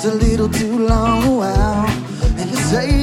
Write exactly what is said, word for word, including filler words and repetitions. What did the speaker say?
just a little too long. Wow. And you say